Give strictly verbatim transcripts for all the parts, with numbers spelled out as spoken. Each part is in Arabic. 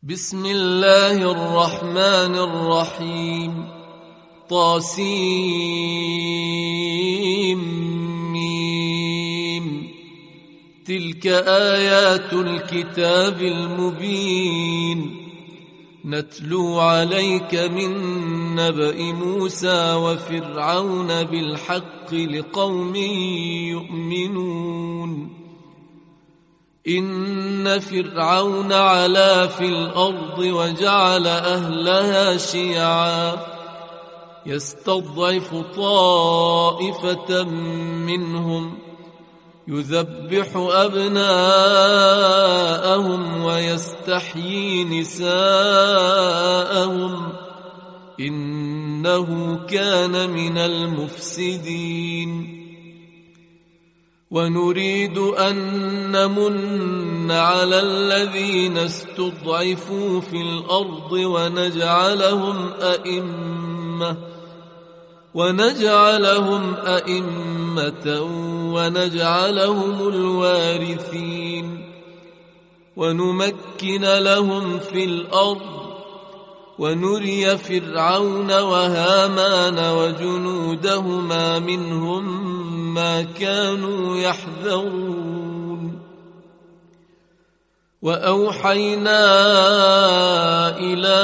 بسم الله الرحمن الرحيم. طاسيم ميم. تلك آيات الكتاب المبين نتلو عليك من نبأ موسى وفرعون بالحق لقوم يؤمنون. إن فرعون علا في الأرض وجعل أهلها شيعا يستضعف طائفة منهم يذبح أبناءهم ويستحيي نساءهم إنه كان من المفسدين. ونريد أن نمن على الذين استضعفوا في الأرض ونجعلهم أئمة ونجعلهم أئمة ونجعلهم الوارثين ونمكن لهم في الأرض ونري فرعون وهامان وجنودهما منهم ما كانوا يحذرون. وأوحينا إلى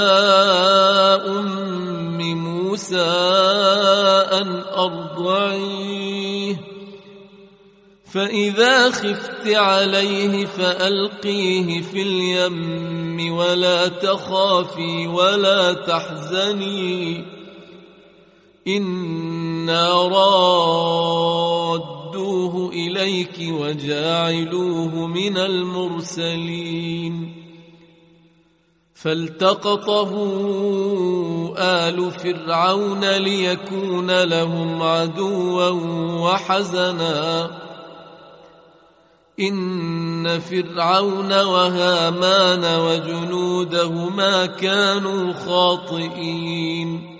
أم موسى أن أرضعيه فإذا خفت عليه فألقيه في اليم ولا تخافي ولا تحزني إنا رادوه إليك وجاعلوه من المرسلين. فالتقطه آل فرعون ليكون لهم عدوا وحزنا إن فرعون وهامان وجنودهما كانوا خاطئين.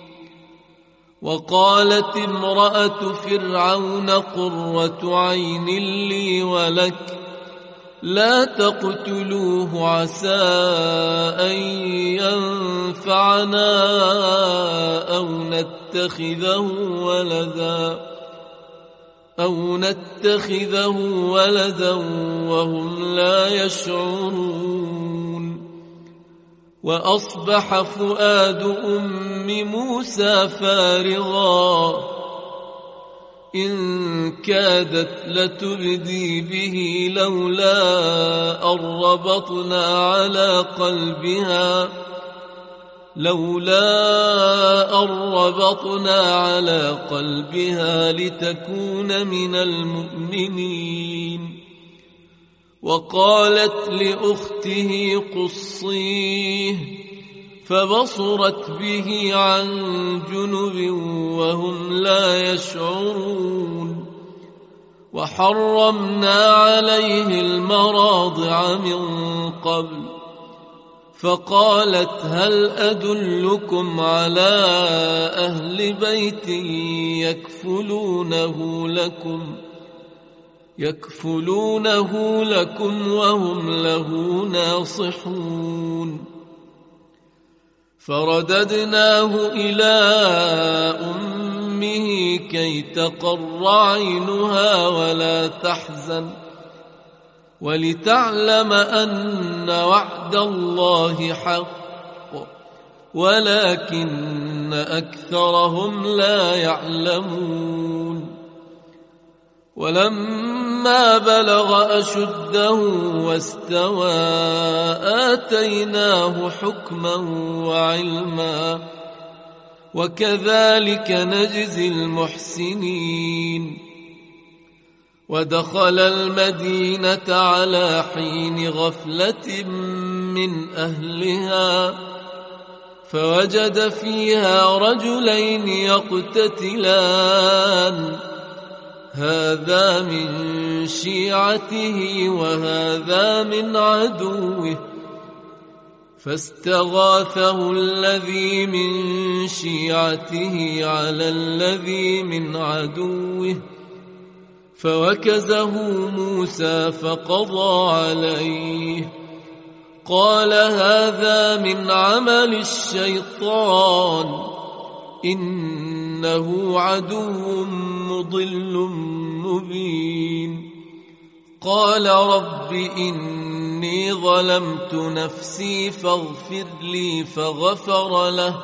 وقالت امرأة فرعون قرة عين لي ولك لا تقتلوه عسى أن ينفعنا أو نتخذه ولدا أو نتخذه ولدا وهم لا يشعرون. وأصبح فؤاد أم موسى فارغا إن كادت لتبدي به لولا أن ربطنا على قلبها لولا أن ربطنا على قلبها لتكون من المؤمنين. وقالت لأخته قصيه فبصرت به عن جنب وهم لا يشعرون. وحرمنا عليه المراضع من قبل فقالت هل أدلكم على أهل بيت يكفلونه لكم يكفلونه لكم وهم له ناصحون. فرددناه إلى أمه كي تقر عينها ولا تحزن ولتعلم أن وعد الله حق ولكن أكثرهم لا يعلمون. ولما بلغ أشده واستوى آتيناه حكما وعلما وكذلك نجزي المحسنين. ودخل المدينة على حين غفلة من أهلها فوجد فيها رجلين يقتتلان هذا من شيعته وهذا من عدوه فاستغاثه الذي من شيعته على الذي من عدوه فوكزه موسى فقضى عليه قال هذا من عمل الشيطان إنه عدو مضل مبين. قال رب إني ظلمت نفسي فاغفر لي فغفر له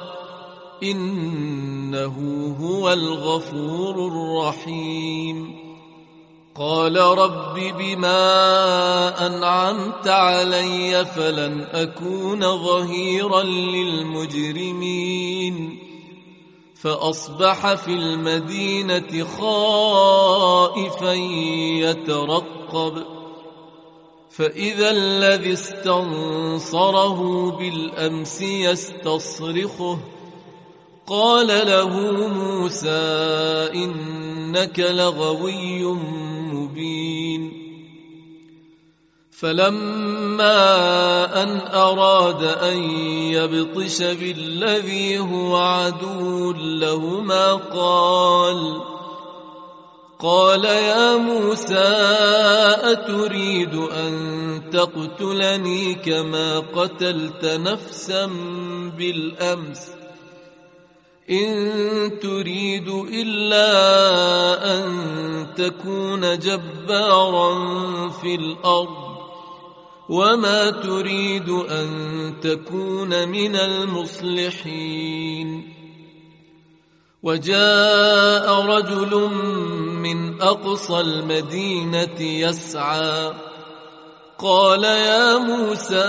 إنه هو الغفور الرحيم. قال رب بما أنعمت علي فلن أكون ظهيرا للمجرمين. فأصبح في المدينة خائفا يترقب فإذا الذي استنصره بالأمس يستصرخه قال له موسى إنك لغوي مبين. فلما أن أراد أن يبطش بالذي هو عدو لهما قال قال يا موسى أتريد أن تقتلني كما قتلت نفسا بالأمس إن تريد إلا أن تكون جبارا في الأرض وما تريد أن تكون من المصلحين. وجاء رجل من أقصى المدينة يسعى قال يا موسى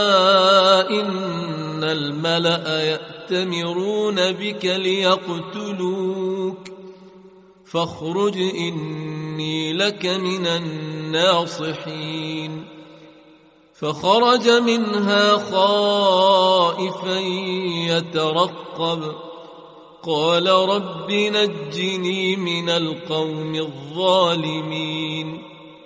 إن الملأ يأتمرون بك ليقتلوك فاخرج إني لك من الناصحين. فخرج منها خائفا يترقب قال رب نجني من القوم الظالمين.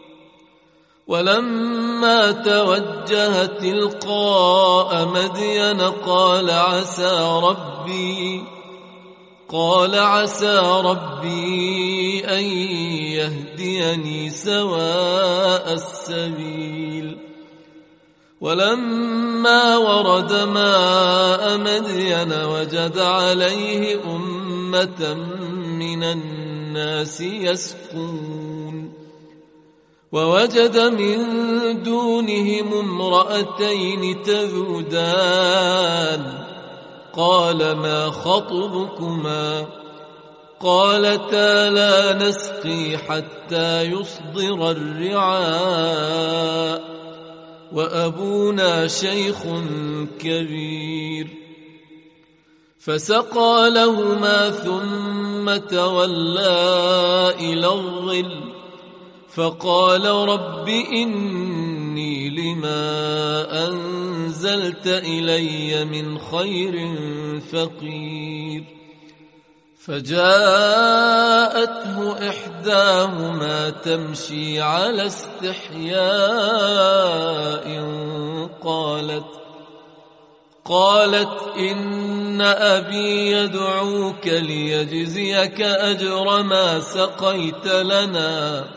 ولما توجه تلقاء مدين قال عسى ربي قال عسى ربي أن يهديني سواء السبيل. ولما ورد ماء مدين وجد عليه أمة من الناس يسقون ووجد من دونهم امرأتين تذودان قال ما خطبكما قالتا لا نسقي حتى يصدر الرعاء وأبونا شيخ كبير. فسقى لهما ثم تولى إلى الظل فقال رب إني لما أنزلت إلي من خير فقير. فجاءته إحداهما تمشي على استحياء قالت قالت إن أبي يدعوك ليجزيك أجر ما سقيت لنا.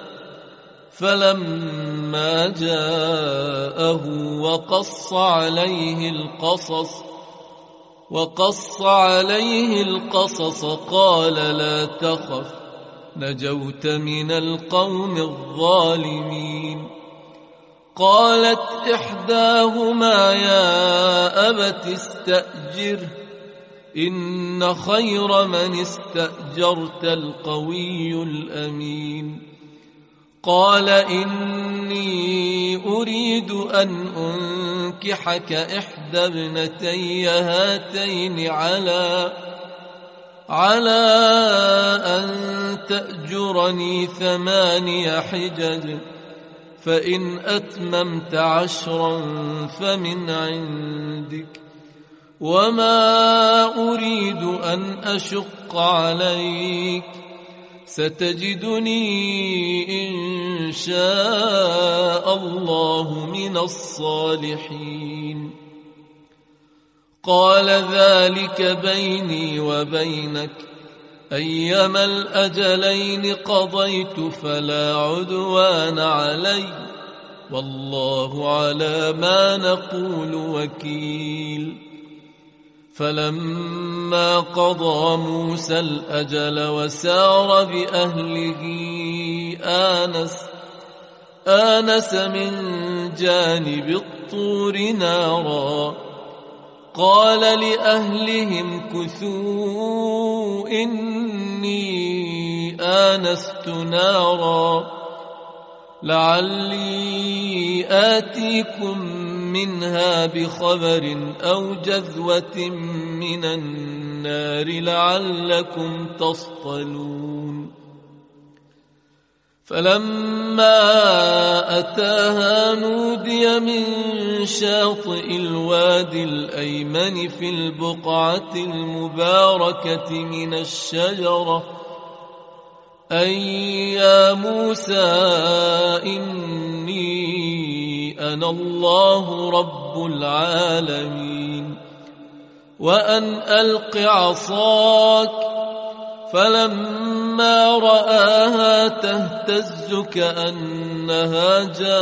فلما جاءه وقص عليه القصص وقص عليه القصص قال لا تخف نجوت من القوم الظالمين. قالت إحداهما يا أبت استأجره إن خير من استأجرت القوي الأمين. قال إني أريد أن أنكحك إحدى ابنتي هاتين على على أن تأجرني ثماني حجج فإن أتممت عشرا فمن عندك وما أريد أن أشق عليك ستجدني إن شاء الله من الصالحين. قال ذلك بيني وبينك أيما الأجلين قضيت فلا عدوان علي والله على ما نقول وكيل. فلما قضى موسى الأجل وسار بأهله آنس آنس من جانب الطور نارا قال لأهلهم كثوا إني آنست نارا لعلي آتيكم منها بخبر أو جذوة من النار لعلكم تصطلون. فلما أتاها نودي من شاطئ الوادي الأيمن في البقعة المباركة من الشجرة أي يا موسى إني أنا الله رب العالمين وأن ألق عصاك. فلما رآها تهتز كأنها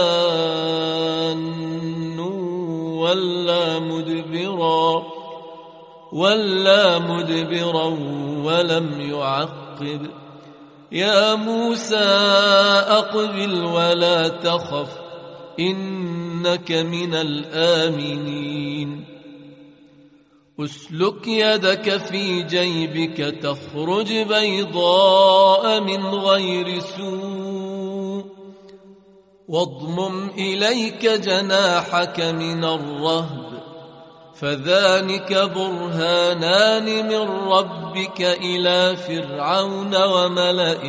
جان ولا مدبرا ولا مدبرا ولم يعقب. يا موسى أقبل ولا تخف إنك من الآمنين. أسلك يدك في جيبك تخرج بيضاء من غير سوء واضمم إليك جناحك من الرهب فذلك برهانان من ربك إلى فرعون وملئه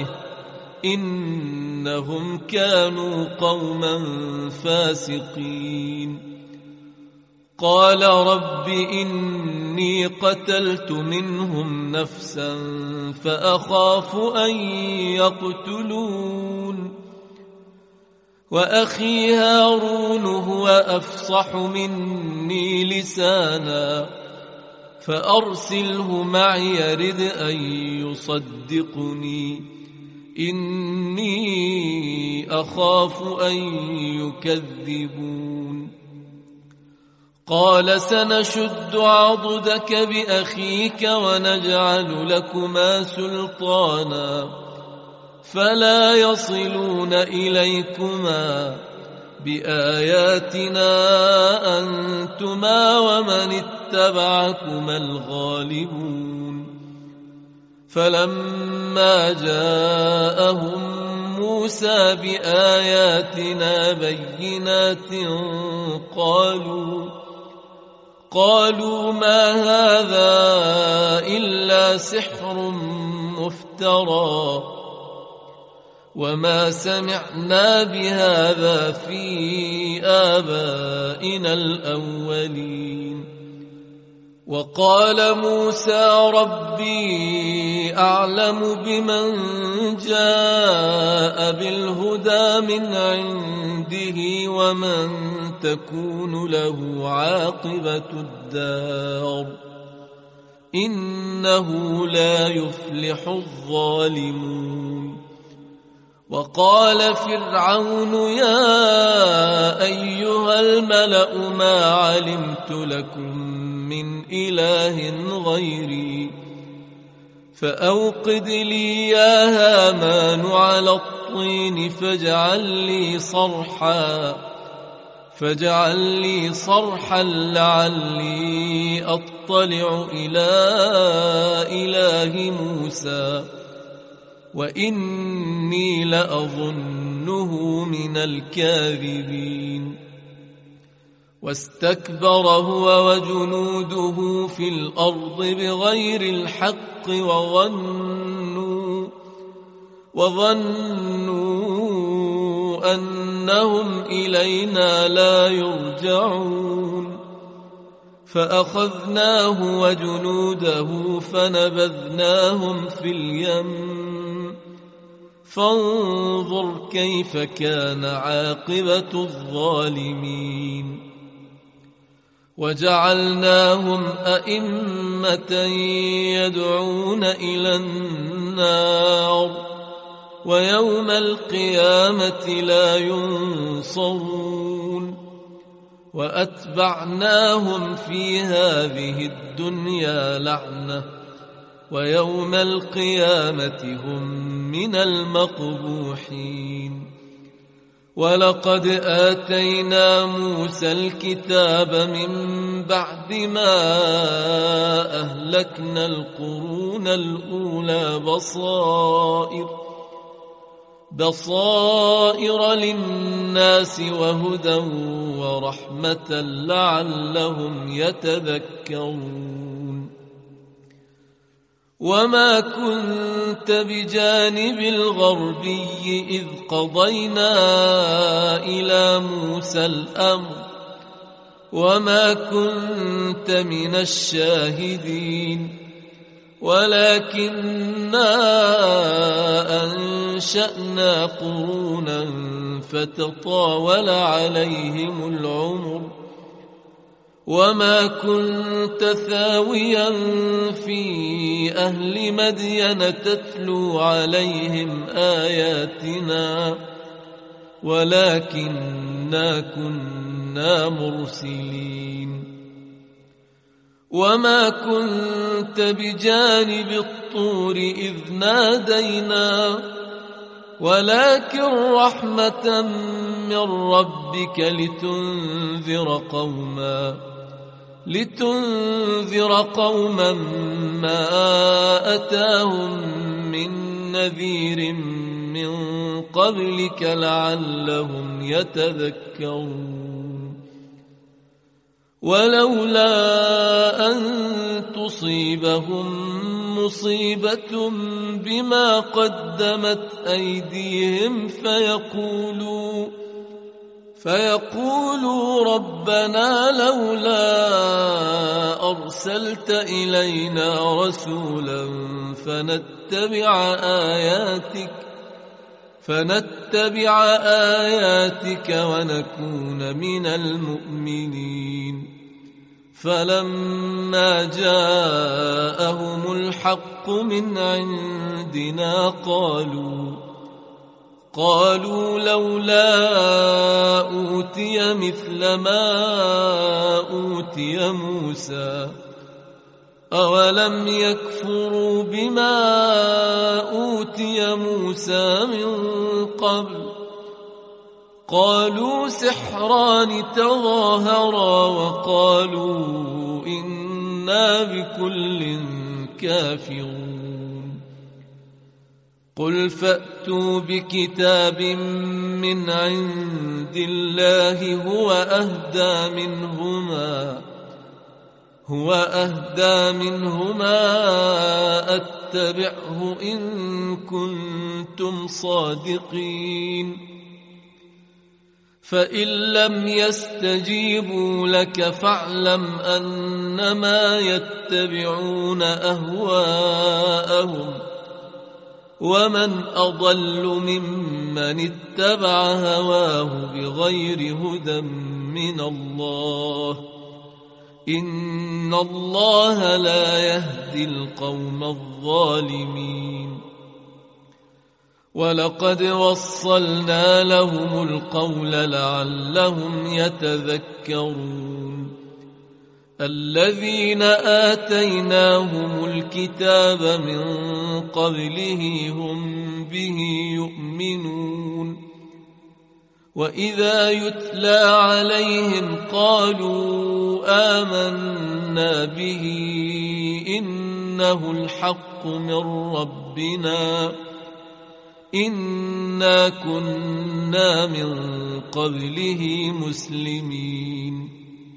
إنهم كانوا قوما فاسقين. قال رب إني قتلت منهم نفسا فأخاف أن يقتلون وأخي هارون هو أفصح مني لسانا فأرسله معي يرد أن يصدقني إني أخاف أن يكذبون. قال سنشد عضدك بأخيك ونجعل لكما سلطانا فلا يصلون إليكما بآياتنا أنتما ومن اتبعكما الغالبون. فلما جاءهم موسى بآياتنا بينات قالوا قالوا ما هذا إلا سحر مفترى وما سمعنا بهذا في آبائنا الأولين. وقال موسى ربي أعلم بمن جاء بالهدى من عنده ومن تكون له عاقبة الدار إنه لا يفلح الظالمون. وقال فرعون يا أيها الملأ ما علمت لكم من إله غيري فأوقد لي يا هامان على الطين فاجعل لي صرحا فاجعل لي صرحا لعلي أطلع إلى إله موسى وإني لأظنه من الكاذبين. واستكبر هو وجنوده في الأرض بغير الحق وظنوا وظنوا أنهم إلينا لا يرجعون فأخذناه وجنوده فنبذناهم في اليم فانظر كيف كان عاقبة الظالمين. وجعلناهم أئمة يدعون إلى النار ويوم القيامة لا ينصرون وأتبعناهم في هذه الدنيا لعنة ويوم القيامة هم من المقبوحين ولقد آتينا موسى الكتاب من بعد ما أهلكنا القرون الأولى بصائر بصائر للناس وهدى ورحمة لعلهم يتذكرون وما كنت بجانب الغربي إذ قضينا إلى موسى الأمر وما كنت من الشاهدين ولكننا أنشأنا قرونا فتطاول عليهم العمر وما كنت ثاويا في أهل مدين تتلو عليهم آياتنا ولكننا كنا مرسلين وما كنت بجانب الطور إذ نادينا ولكن رحمة من ربك لتنذر قوما لتنذر قوما ما أتاهم من نذير من قبلك لعلهم يتذكرون ولولا أن تصيبهم مصيبة بما قدمت أيديهم فيقولوا فيقولوا ربنا لولا أرسلت إلينا رسولا فنتبع آياتك فنتبع آياتك ونكون من المؤمنين فلما جاءهم الحق من عندنا قالوا قالوا لولا أوتي مثل ما أوتي موسى أولم يكفروا بما أوتي موسى من قبل قالوا سحران تظاهرا وقالوا إنا بكل كافرون قل فأتوا بكتاب من عند الله هو أهدى منهما هو أهدى منهما أتبعه إن كنتم صادقين فإن لم يستجيبوا لك فاعلم أنما يتبعون أهواءهم ومن أضل ممن اتبع هواه بغير هدى من الله إن الله لا يهدي القوم الظالمين ولقد وصلنا لهم القول لعلهم يتذكرون الذين آتيناهم الكتاب من قبله هم به يؤمنون وإذا يتلى عليهم قالوا آمنا به إنه الحق من ربنا إنا كنا من قبله مسلمين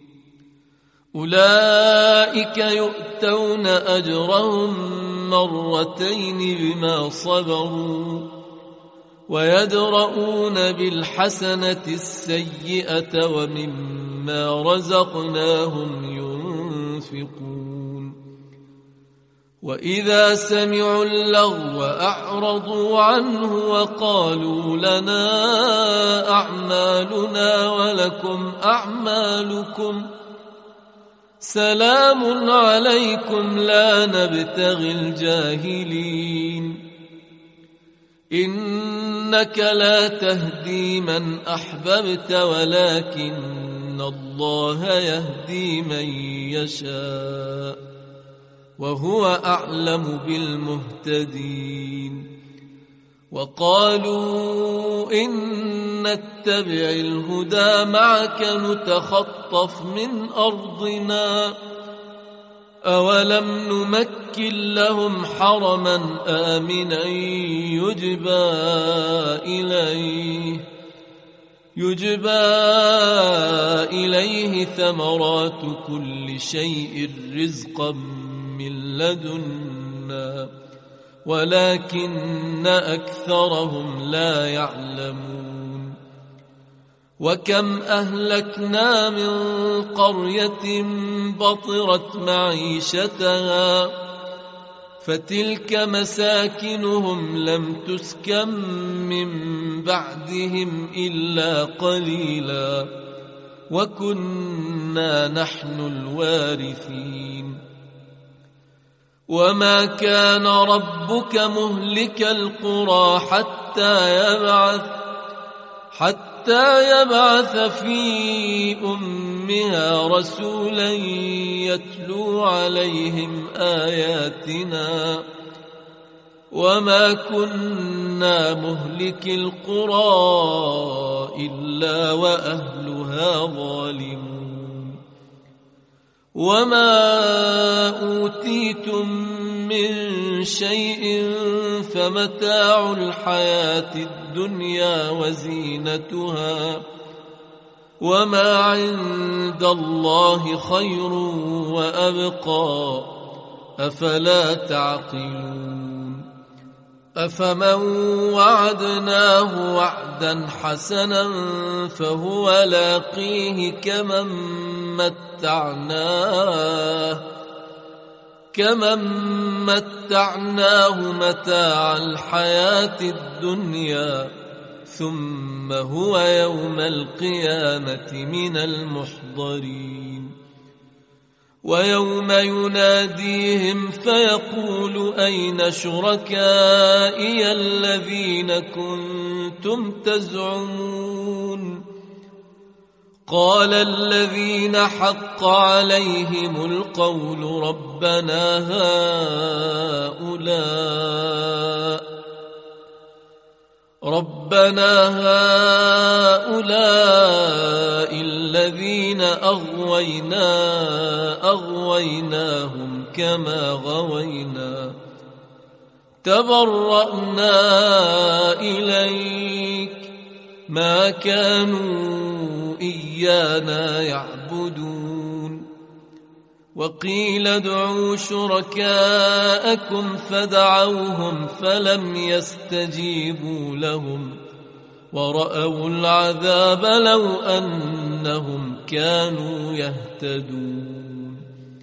أولئك يؤتون أجرهم مرتين بما صبروا ويدرؤون بالحسنة السيئة ومما رزقناهم ينفقون وإذا سمعوا اللغو أعرضوا عنه وقالوا لنا أعمالنا ولكم أعمالكم سلام عليكم لا نبتغي الجاهلين إنك لا تهدي من أحببت ولكن الله يهدي من يشاء وهو أعلم بالمهتدين وقالوا إن نتبع الهدى معك نتخطف من أرضنا أولم نمكن لهم حرما آمنا يجبى إليه يجبى إليه ثمرات كل شيء رزقا من لدنا ولكن أكثرهم لا يعلمون وكم أهلكنا من قرية بطرت معيشتها فتلك مساكنهم لم تسكن من بعدهم إلا قليلا وكنا نحن الوارثين وما كان ربك مهلك القرى حتى يبعث حتى يبعث في أمها رسولا يتلو عليهم آياتنا وما كنا مهلك القرى إلا وأهلها ظالمون وما أوتيتم من شيء فمتاع الحياة الدنيا وزينتها وما عند الله خير وأبقى أفلا تعقلون أفمن وعدناه وعدا حسنا فهو لاقيه كمن متعناه كمن متعناه متاع الحياة الدنيا ثم هو يوم القيامة من المحضرين ويوم يناديهم فيقول أين شركائي الذين كنتم تزعمون قال الذين حق عليهم القول ربنا هؤلاء ربنا هؤلاء الذين أغوينا أغويناهم كما غوينا تبرأنا إليك ما كانوا إيانا يعبدون وقيل ادعوا شركاءكم فدعوهم فلم يستجيبوا لهم ورأوا العذاب لو أنهم كانوا يهتدون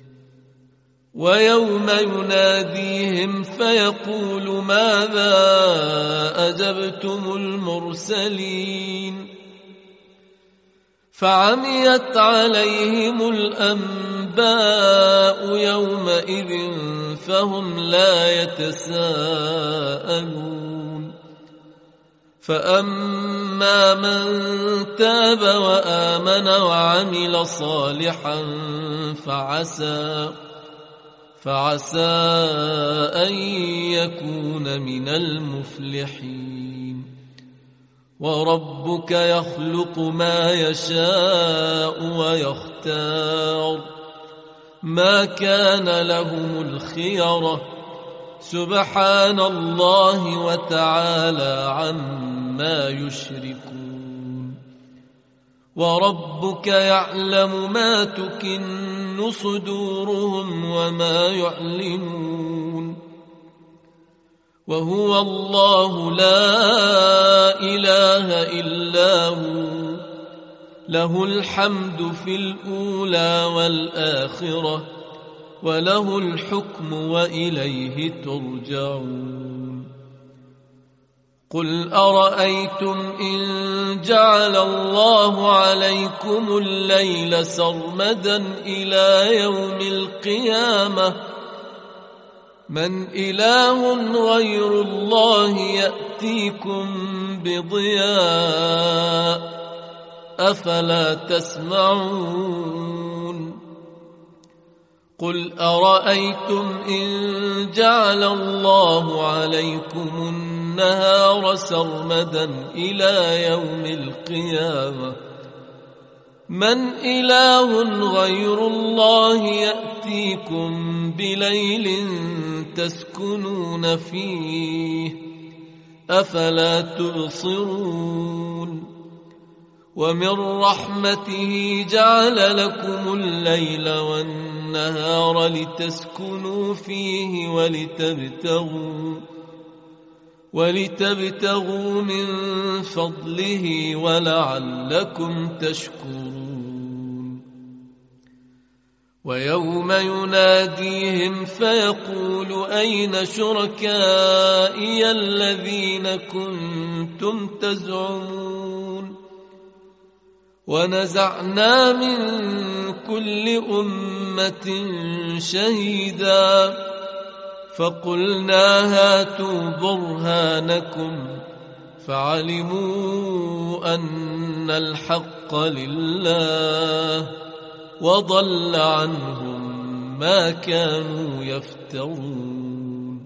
ويوم يناديهم فيقول ماذا أجبتم المرسلين فعميت عليهم الأنباء يومئذ فهم لا يتساءلون فأما من تاب وآمن وعمل صالحا فعسى فعسى أن يكون من المفلحين وربك يخلق ما يشاء ويختار ما كان لهم الخيرة سبحان الله وتعالى عما يشركون وربك يعلم ما تكن صدورهم وما يعلنون وهو الله لا إله إلا هو له الحمد في الأولى والآخرة وله الحكم وإليه ترجعون قل أرأيتم إن جعل الله عليكم الليل سرمدا إلى يوم القيامة من إله غير الله يأتيكم بضياء أفلا تسمعون قل أرأيتم إن جعل الله عليكم النهار سرمدا إلى يوم القيامة من إله غير الله يأتيكم بليل تسكنون فيه أفلا تبصرون ومن رحمته جعل لكم الليل والنهار لتسكنوا فيه ولتبتغوا ولتبتغوا من فضله ولعلكم تشكرون ويوم يناديهم فيقول أين شركائي الذين كنتم تزعمون ونزعنا من كل أمة شهيدا فقلنا هاتوا برهانكم فعلموا أن الحق لله وضل عنهم ما كانوا يفترون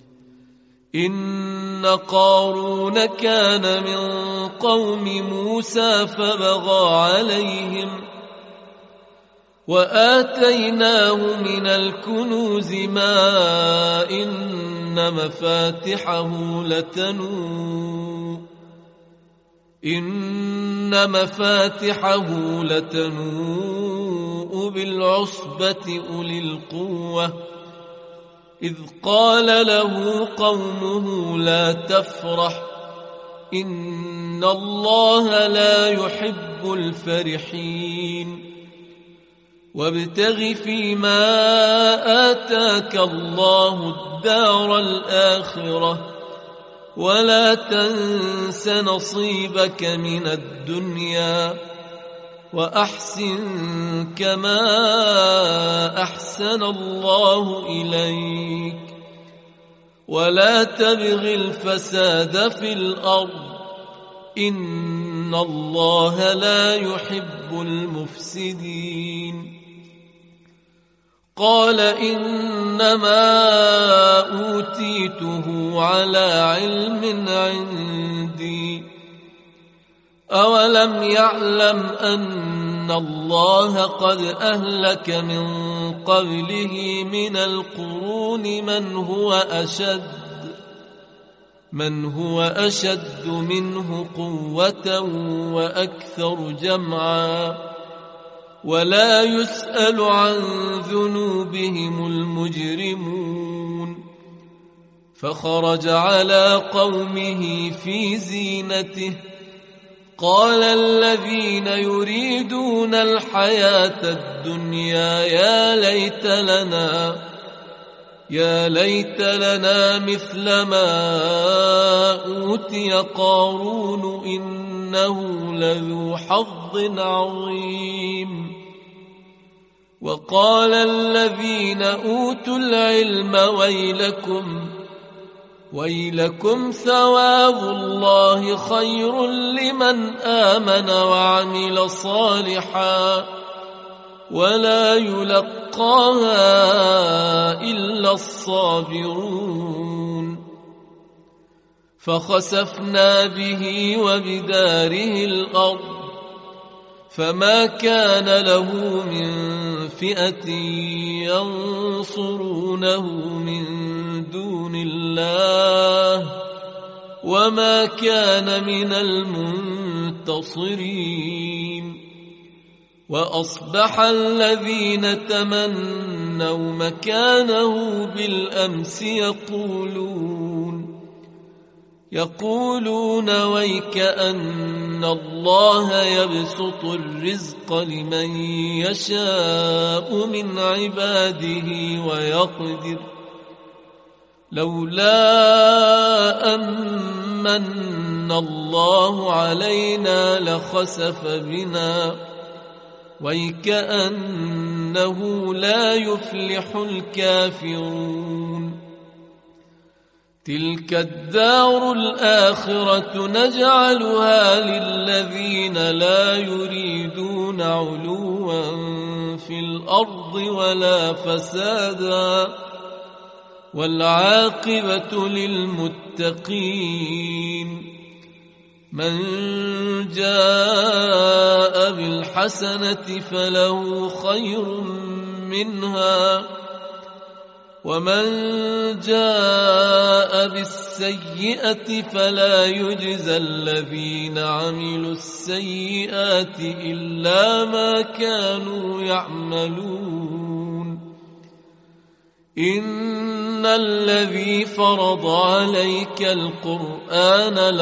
إن قارون كان من قوم موسى فبغى عليهم وآتيناه من الكنوز ما إن مفاتحه لتنوء إن مفاتحه لتنوء بالعصبة أولي القوة إذ قال له قومه لا تفرح إن الله لا يحب الفرحين وابتغ فيما آتاك الله الدار الآخرة ولا تنس نصيبك من الدنيا وأحسن كما أحسن الله إليك ولا تبغ الفساد في الأرض إن الله لا يحب المفسدين قال إنما أوتيته على علم عندي أولم يعلم أن الله قد أهلك من قبله من القرون من هو أشد من هو أشد منه قوة وأكثر جمعا ولا يسأل عن ذنوبهم المجرمون فخرج على قومه في زينته قال الذين يريدون الحياة الدنيا يا ليت لنا يا ليت لنا مثل ما أوتي قارون إنه لذو حظ عظيم وقال الذين أوتوا العلم ويلكم ويلكم ثواب الله خير لمن آمن وعمل صالحا ولا يلقاها إلا الصابرون فخسفنا به وبداره الأرض فما كان له من فئة ينصرونه من دون الله وما كان من المنتصرين وأصبح الذين تمنوا مكانه بالأمس يقولون يقولون ويك أن الله يبسط الرزق لمن يشاء من عباده ويقدر لولا أمن الله علينا لخسف بنا ويكأنه لا يفلح الكافرون تلك الدار الآخرة نجعلها للذين لا يريدون علوا في الأرض ولا فسادا والعاقبة للمتقين من جاء بالحسنة فله خير منها ومن جاء بالسيئة فلا يجزى الذين عملوا السيئات إلا ما كانوا يعملون إن الذي فرض عليك القرآن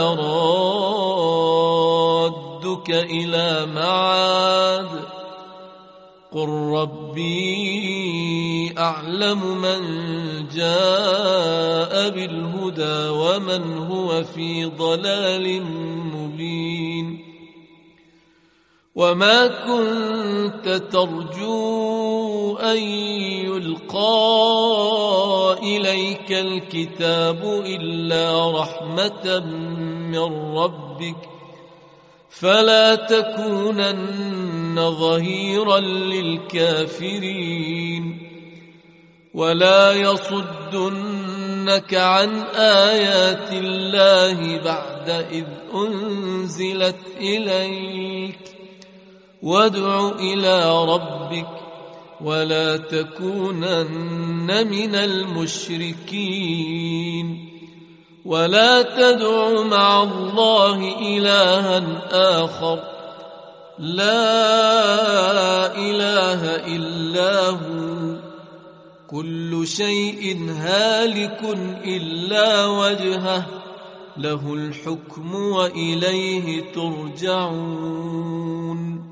لرادك إلى معاد قل ربي أعلم من جاء بالهدى ومن هو في ضلال مبين وما كنت ترجو أن يلقى إليك الكتاب إلا رحمة من ربك فلا تكونن ظهيرا للكافرين ولا يصدنك عن آيات الله بعد إذ أنزلت إليك وادع إلى ربك ولا تكونن من المشركين ولا تدع مع الله إلها آخر لا إله إلا هو كل شيء هالك إلا وجهه له الحكم وإليه ترجعون